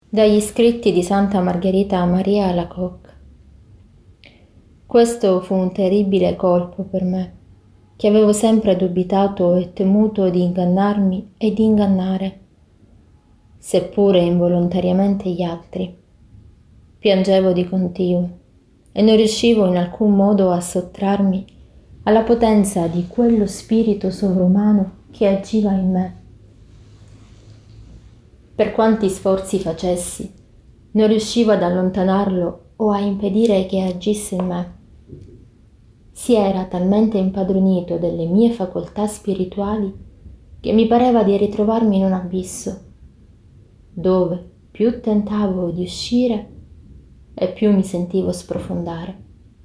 Dagli scritti di Santa Margherita Maria Alacoque. Questo fu un terribile colpo per me, che avevo sempre dubitato e temuto di ingannarmi e di ingannare, seppure involontariamente, gli altri. Piangevo di continuo e non riuscivo in alcun modo a sottrarmi alla potenza di quello spirito sovrumano che agiva in me. Per quanti sforzi facessi, non riuscivo ad allontanarlo o a impedire che agisse in me. Si era talmente impadronito delle mie facoltà spirituali che mi pareva di ritrovarmi in un abisso, dove più tentavo di uscire e più mi sentivo sprofondare.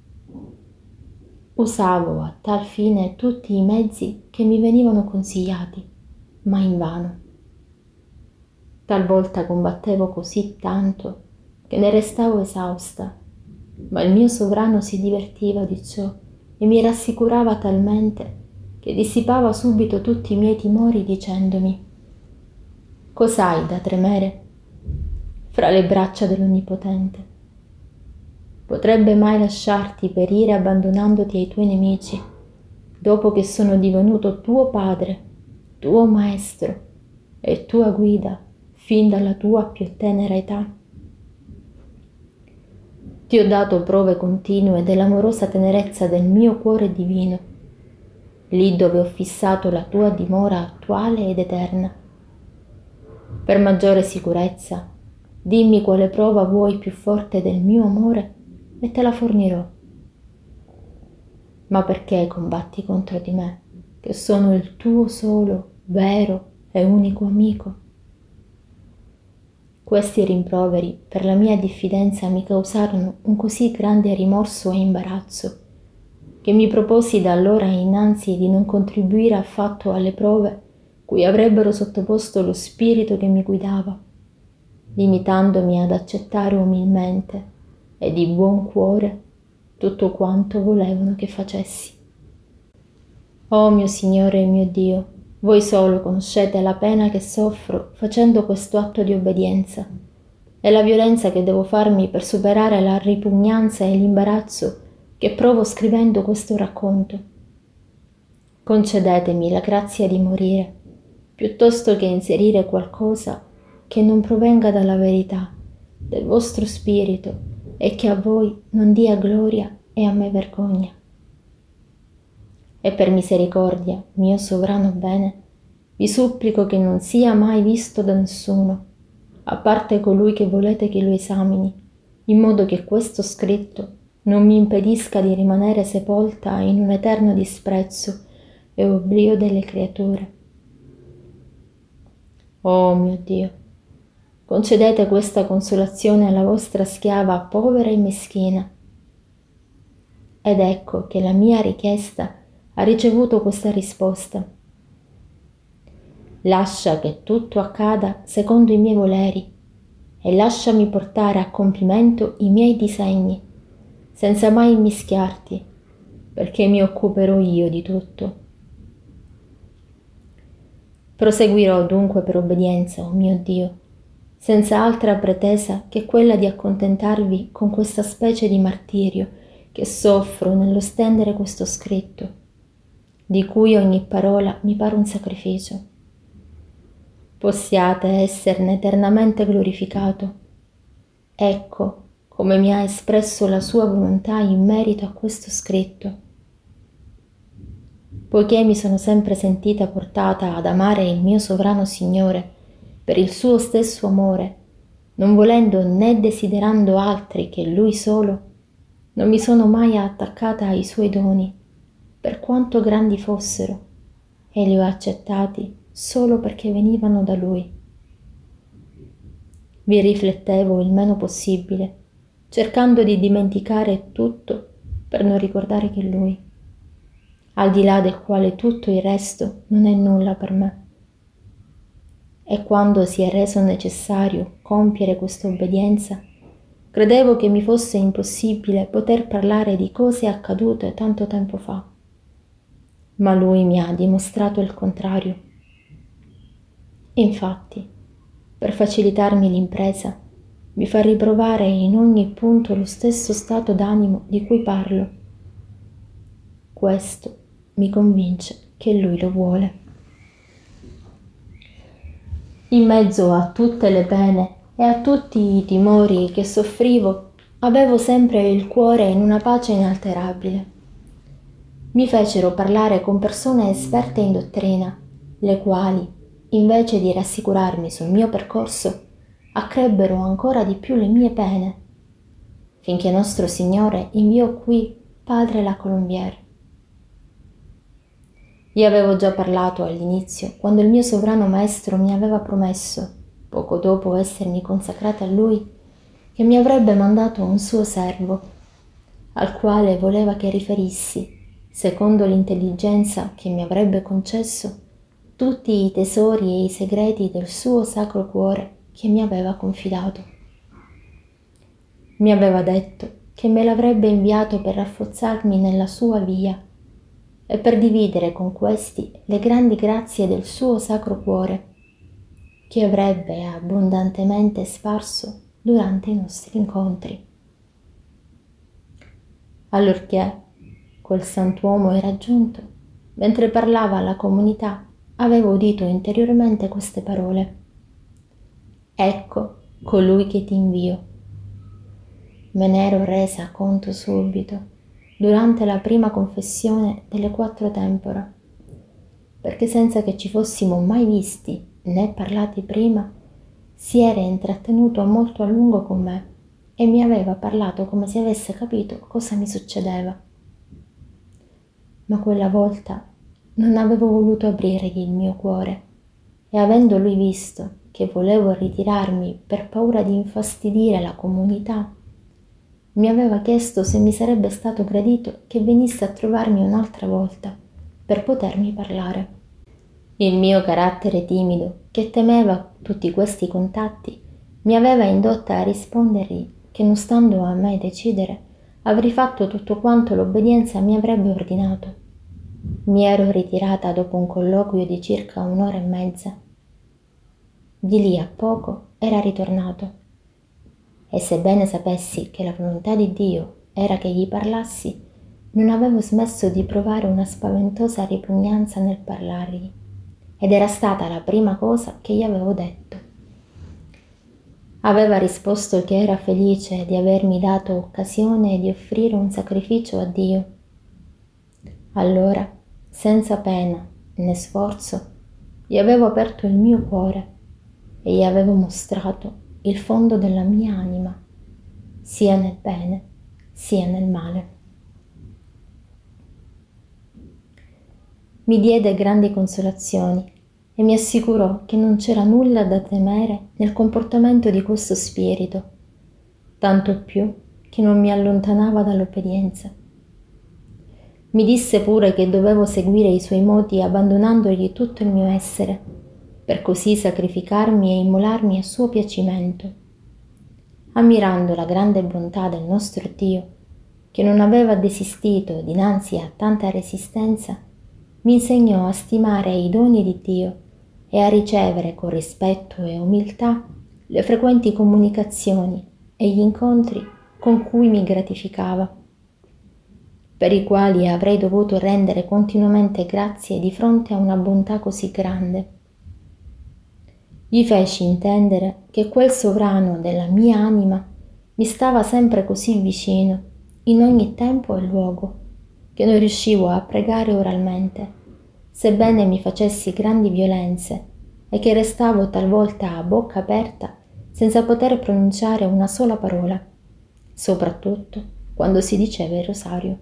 Usavo a tal fine tutti i mezzi che mi venivano consigliati, ma invano. Talvolta combattevo così tanto che ne restavo esausta, ma il mio sovrano si divertiva di ciò e mi rassicurava talmente che dissipava subito tutti i miei timori dicendomi: «Cos'hai da temere fra le braccia dell'Onnipotente? Potrebbe mai lasciarti perire abbandonandoti ai tuoi nemici, dopo che sono divenuto tuo padre, tuo maestro e tua guida fin dalla tua più tenera età? Ti ho dato prove continue dell'amorosa tenerezza del mio cuore divino, lì dove ho fissato la tua dimora attuale ed eterna. Per maggiore sicurezza, dimmi quale prova vuoi più forte del mio amore e te la fornirò. Ma perché combatti contro di me, che sono il tuo solo, vero e unico amico?» Questi rimproveri per la mia diffidenza mi causarono un così grande rimorso e imbarazzo che mi proposi da allora innanzi di non contribuire affatto alle prove cui avrebbero sottoposto lo spirito che mi guidava, limitandomi ad accettare umilmente e di buon cuore tutto quanto volevano che facessi. Oh mio Signore e mio Dio, voi solo conoscete la pena che soffro facendo questo atto di obbedienza e la violenza che devo farmi per superare la ripugnanza e l'imbarazzo che provo scrivendo questo racconto. Concedetemi la grazia di morire, piuttosto che inserire qualcosa che non provenga dalla verità del vostro spirito e che a voi non dia gloria e a me vergogna. E per misericordia, mio sovrano bene, vi supplico che non sia mai visto da nessuno, a parte colui che volete che lo esamini, in modo che questo scritto non mi impedisca di rimanere sepolta in un eterno disprezzo e oblio delle creature. Oh mio Dio, concedete questa consolazione alla vostra schiava povera e meschina. Ed ecco che la mia richiesta ha ricevuto questa risposta. Lascia che tutto accada secondo i miei voleri e lasciami portare a compimento i miei disegni, senza mai immischiarti, perché mi occuperò io di tutto. Proseguirò dunque per obbedienza, oh mio Dio, senza altra pretesa che quella di accontentarvi con questa specie di martirio che soffro nello stendere questo scritto, di cui ogni parola mi pare un sacrificio. Possiate esserne eternamente glorificato. Ecco come mi ha espresso la sua volontà in merito a questo scritto. Poiché mi sono sempre sentita portata ad amare il mio sovrano Signore per il suo stesso amore, non volendo né desiderando altri che Lui solo, non mi sono mai attaccata ai suoi doni, per quanto grandi fossero, e li ho accettati solo perché venivano da Lui. Vi riflettevo il meno possibile, cercando di dimenticare tutto per non ricordare che Lui, al di là del quale tutto il resto non è nulla per me. E quando si è reso necessario compiere questa obbedienza, credevo che mi fosse impossibile poter parlare di cose accadute tanto tempo fa. Ma Lui mi ha dimostrato il contrario. Infatti, per facilitarmi l'impresa, mi fa riprovare in ogni punto lo stesso stato d'animo di cui parlo. Questo mi convince che Lui lo vuole. In mezzo a tutte le pene e a tutti i timori che soffrivo, avevo sempre il cuore in una pace inalterabile. Mi fecero parlare con persone esperte in dottrina, le quali, invece di rassicurarmi sul mio percorso, accrebbero ancora di più le mie pene, finché nostro Signore inviò qui padre La Colombière. Io avevo già parlato all'inizio, quando il mio sovrano maestro mi aveva promesso, poco dopo essermi consacrata a lui, che mi avrebbe mandato un suo servo, al quale voleva che riferissi, secondo l'intelligenza che mi avrebbe concesso, tutti i tesori e i segreti del suo sacro cuore che mi aveva confidato. Mi aveva detto che me l'avrebbe inviato per rafforzarmi nella sua via e per dividere con questi le grandi grazie del suo sacro cuore, che avrebbe abbondantemente sparso durante i nostri incontri. Allorché quel santuomo era giunto, mentre parlava alla comunità, avevo udito interiormente queste parole: «Ecco colui che ti invio». Me ne ero resa conto subito, durante la prima confessione delle 4 tempora, perché senza che ci fossimo mai visti né parlati prima, si era intrattenuto molto a lungo con me e mi aveva parlato come se avesse capito cosa mi succedeva. Ma quella volta non avevo voluto aprirgli il mio cuore e avendo lui visto che volevo ritirarmi per paura di infastidire la comunità, mi aveva chiesto se mi sarebbe stato gradito che venisse a trovarmi un'altra volta per potermi parlare. Il mio carattere timido, che temeva tutti questi contatti, mi aveva indotta a rispondergli che, non stando a me decidere, avrei fatto tutto quanto l'obbedienza mi avrebbe ordinato. Mi ero ritirata dopo un colloquio di circa 1 ora e mezza. Di lì a poco era ritornato. E sebbene sapessi che la volontà di Dio era che gli parlassi, non avevo smesso di provare una spaventosa ripugnanza nel parlargli, ed era stata la prima cosa che gli avevo detto. Aveva risposto che era felice di avermi dato occasione di offrire un sacrificio a Dio. Allora, senza pena né sforzo, gli avevo aperto il mio cuore e gli avevo mostrato il fondo della mia anima, sia nel bene sia nel male. Mi diede grandi consolazioni e mi assicurò che non c'era nulla da temere nel comportamento di questo spirito, tanto più che non mi allontanava dall'obbedienza. Mi disse pure che dovevo seguire i suoi modi abbandonandogli tutto il mio essere, per così sacrificarmi e immolarmi a suo piacimento. Ammirando la grande bontà del nostro Dio, che non aveva desistito dinanzi a tanta resistenza, mi insegnò a stimare i doni di Dio e a ricevere con rispetto e umiltà le frequenti comunicazioni e gli incontri con cui mi gratificava, per i quali avrei dovuto rendere continuamente grazie di fronte a una bontà così grande. Gli feci intendere che quel sovrano della mia anima mi stava sempre così vicino, in ogni tempo e luogo, che non riuscivo a pregare oralmente, sebbene mi facessi grandi violenze, e che restavo talvolta a bocca aperta senza poter pronunciare una sola parola, soprattutto quando si diceva il rosario.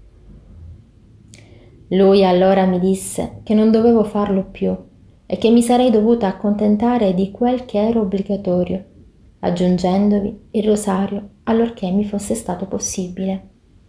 Lui allora mi disse che non dovevo farlo più e che mi sarei dovuta accontentare di quel che era obbligatorio, aggiungendovi il rosario allorché mi fosse stato possibile.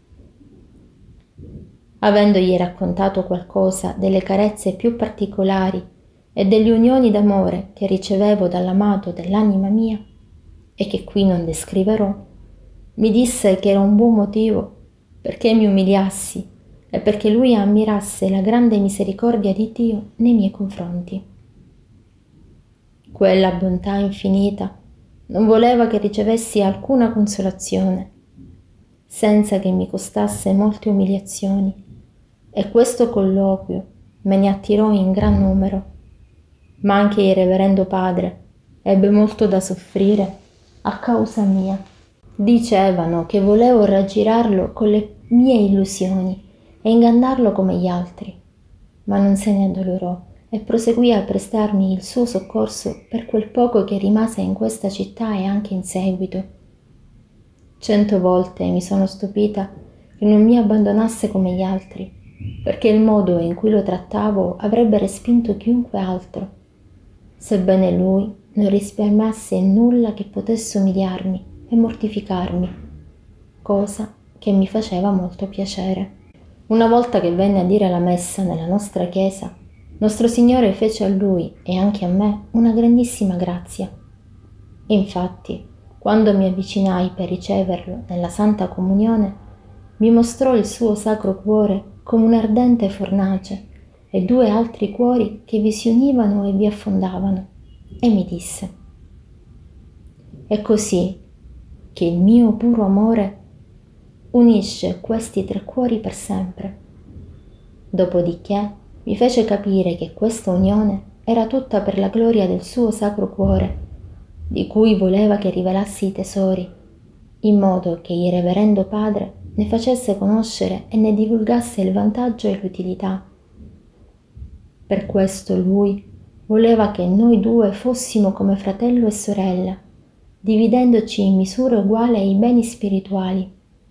Avendogli raccontato qualcosa delle carezze più particolari e delle unioni d'amore che ricevevo dall'amato dell'anima mia, e che qui non descriverò, mi disse che era un buon motivo perché mi umiliassi e perché lui ammirasse la grande misericordia di Dio nei miei confronti. Quella bontà infinita Non voleva che ricevessi alcuna consolazione, senza che mi costasse molte umiliazioni, e questo colloquio me ne attirò in gran numero, ma anche il reverendo padre ebbe molto da soffrire a causa mia. Dicevano che volevo raggirarlo con le mie illusioni e ingannarlo come gli altri, ma non se ne addolorò e proseguì a prestarmi il suo soccorso per quel poco che rimase in questa città e anche in seguito. 100 volte mi sono stupita che non mi abbandonasse come gli altri, perché il modo in cui lo trattavo avrebbe respinto chiunque altro, sebbene lui non risparmiasse nulla che potesse umiliarmi e mortificarmi, cosa che mi faceva molto piacere. Una volta che venne a dire la messa nella nostra chiesa, nostro Signore fece a lui e anche a me una grandissima grazia. Infatti, quando mi avvicinai per riceverlo nella Santa Comunione, mi mostrò il suo Sacro Cuore come un'ardente fornace e 2 altri cuori che vi si univano e vi affondavano, e mi disse: «È così che il mio puro amore unisce questi 3 cuori per sempre». Dopodiché mi fece capire che questa unione era tutta per la gloria del suo Sacro Cuore, di cui voleva che rivelassi i tesori, in modo che il reverendo padre ne facesse conoscere e ne divulgasse il vantaggio e l'utilità. Per questo lui voleva che noi 2 fossimo come fratello e sorella, dividendoci in misura uguale i beni spirituali.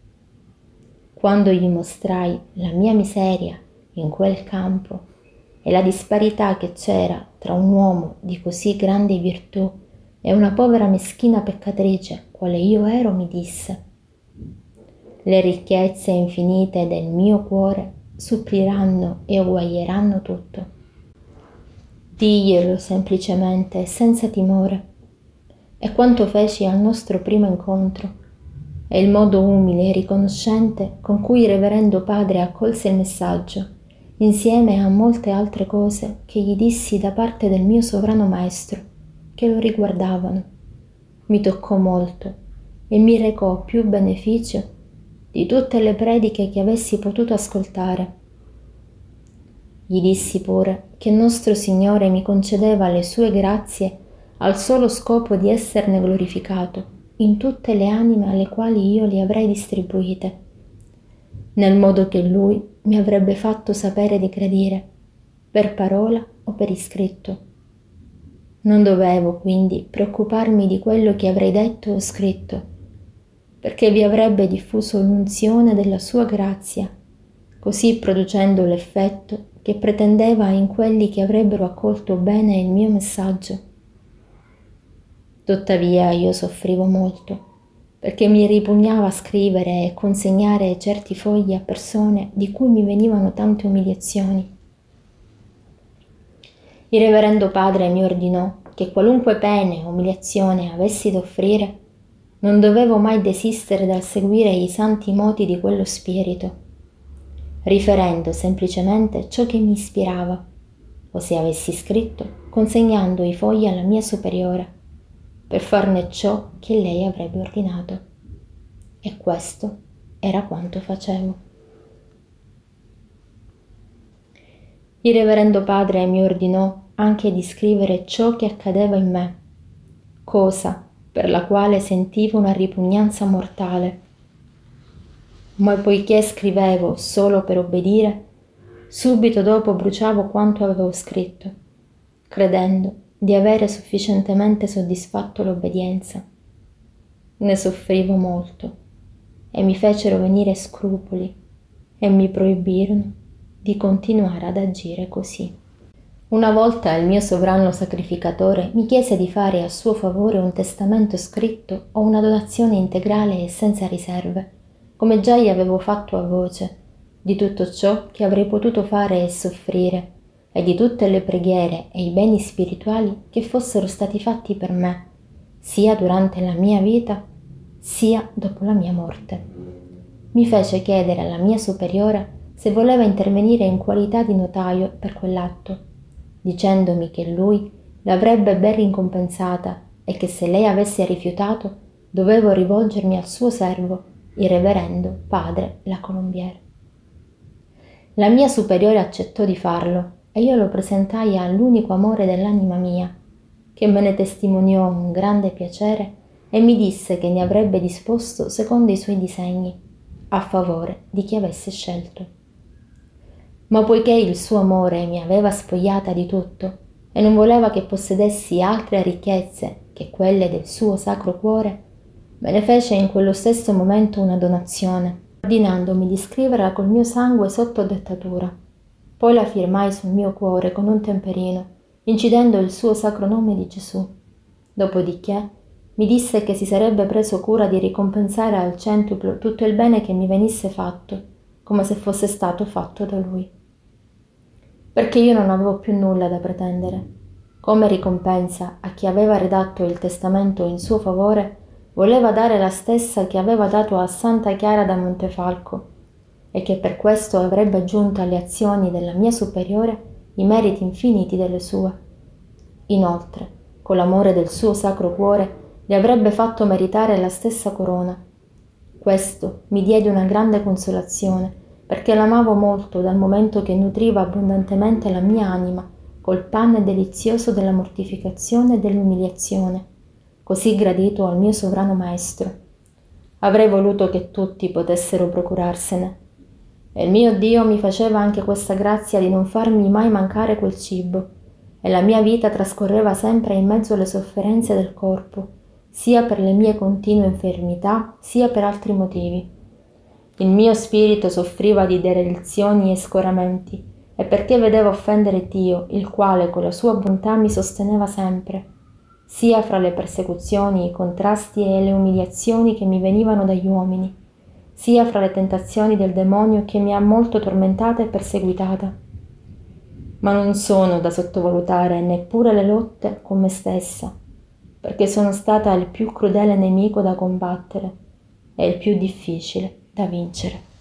Quando gli mostrai la mia miseria in quel campo e la disparità che c'era tra un uomo di così grande virtù e una povera meschina peccatrice quale io ero, mi disse: «Le ricchezze infinite del mio cuore suppliranno e uguaglieranno tutto. Diglielo semplicemente e senza timore». E quanto feci al nostro primo incontro, e il modo umile e riconoscente con cui il reverendo padre accolse il messaggio, insieme a molte altre cose che gli dissi da parte del mio sovrano maestro, che lo riguardavano, mi toccò molto e mi recò più beneficio di tutte le prediche che avessi potuto ascoltare. Gli dissi pure che nostro Signore mi concedeva le sue grazie al solo scopo di esserne glorificato in tutte le anime alle quali io li avrei distribuite, nel modo che Lui mi avrebbe fatto sapere di gradire, per parola o per iscritto. Non dovevo quindi preoccuparmi di quello che avrei detto o scritto, perché vi avrebbe diffuso l'unzione della sua grazia, così producendo l'effetto che pretendeva in quelli che avrebbero accolto bene il mio messaggio. Tuttavia io soffrivo molto, perché mi ripugnava scrivere e consegnare certi fogli a persone di cui mi venivano tante umiliazioni. Il reverendo padre mi ordinò che qualunque pene o umiliazione avessi da offrire, non dovevo mai desistere dal seguire i santi moti di quello spirito, riferendo semplicemente ciò che mi ispirava, o se avessi scritto, consegnando i fogli alla mia superiore, per farne ciò che lei avrebbe ordinato. E questo era quanto facevo. Il reverendo padre mi ordinò anche di scrivere ciò che accadeva in me, cosa per la quale sentivo una ripugnanza mortale. Ma poiché scrivevo solo per obbedire, subito dopo bruciavo quanto avevo scritto, credendo di avere sufficientemente soddisfatto l'obbedienza. Ne soffrivo molto e mi fecero venire scrupoli e mi proibirono di continuare ad agire così. Una volta il mio sovrano sacrificatore mi chiese di fare a suo favore un testamento scritto o una donazione integrale e senza riserve, come già gli avevo fatto a voce, di tutto ciò che avrei potuto fare e soffrire, e di tutte le preghiere e i beni spirituali che fossero stati fatti per me, sia durante la mia vita, sia dopo la mia morte. Mi fece chiedere alla mia superiora se voleva intervenire in qualità di notaio per quell'atto, dicendomi che lui l'avrebbe ben ricompensata e che se lei avesse rifiutato dovevo rivolgermi al suo servo, il reverendo padre La Colombière. La mia superiore accettò di farlo e io lo presentai all'unico amore dell'anima mia, che me ne testimoniò un grande piacere e mi disse che ne avrebbe disposto secondo i suoi disegni, a favore di chi avesse scelto. Ma poiché il suo amore mi aveva spogliata di tutto e non voleva che possedessi altre ricchezze che quelle del suo sacro cuore, me ne fece in quello stesso momento una donazione, ordinandomi di scriverla col mio sangue sotto dettatura. Poi la firmai sul mio cuore con un temperino, incidendo il suo sacro nome di Gesù. Dopodiché mi disse che si sarebbe preso cura di ricompensare al centuplo tutto il bene che mi venisse fatto, come se fosse stato fatto da lui. Perché io non avevo più nulla da pretendere. Come ricompensa a chi aveva redatto il testamento in suo favore, voleva dare la stessa che aveva dato a Santa Chiara da Montefalco, e che per questo avrebbe aggiunto alle azioni della mia superiore i meriti infiniti delle sue. Inoltre, con l'amore del suo sacro cuore, le avrebbe fatto meritare la stessa corona. Questo mi diede una grande consolazione, perché l'amavo molto dal momento che nutriva abbondantemente la mia anima col pane delizioso della mortificazione e dell'umiliazione, così gradito al mio sovrano maestro. Avrei voluto che tutti potessero procurarsene. E il mio Dio mi faceva anche questa grazia di non farmi mai mancare quel cibo, e la mia vita trascorreva sempre in mezzo alle sofferenze del corpo, sia per le mie continue infermità, sia per altri motivi. Il mio spirito soffriva di derelizioni e scoramenti, e perché vedevo offendere Dio, il quale con la sua bontà mi sosteneva sempre, sia fra le persecuzioni, i contrasti e le umiliazioni che mi venivano dagli uomini, sia fra le tentazioni del demonio che mi ha molto tormentata e perseguitata. Ma non sono da sottovalutare neppure le lotte con me stessa, perché sono stata il più crudele nemico da combattere e il più difficile da vincere.